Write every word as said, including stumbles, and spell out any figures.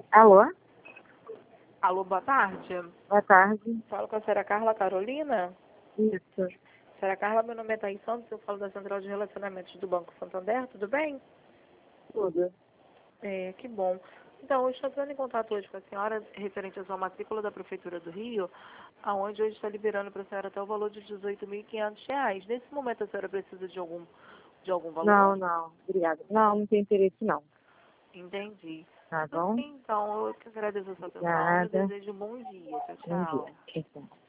Alô? Alô, boa tarde. Boa tarde. Falo com a senhora Carla Carolina. Isso. Senhora Carla, meu nome é Thaís Santos, eu falo da Central de Relacionamentos do Banco Santander, tudo bem? Tudo. É, que bom. Então, eu estou entrando em contato hoje com a senhora referente à sua matrícula da Prefeitura do Rio, aonde hoje está liberando para a senhora até o valor de dezoito mil e quinhentos reais. Nesse momento, a senhora precisa de algum, de algum Não, valor? não. Obrigada. Não, não tem interesse não. Entendi. Tá Tudo bom? bem, então, eu que agradeço a sua atenção e eu Obrigada. desejo um bom dia. Tchau, Bom dia. tchau. Tchau, tchau.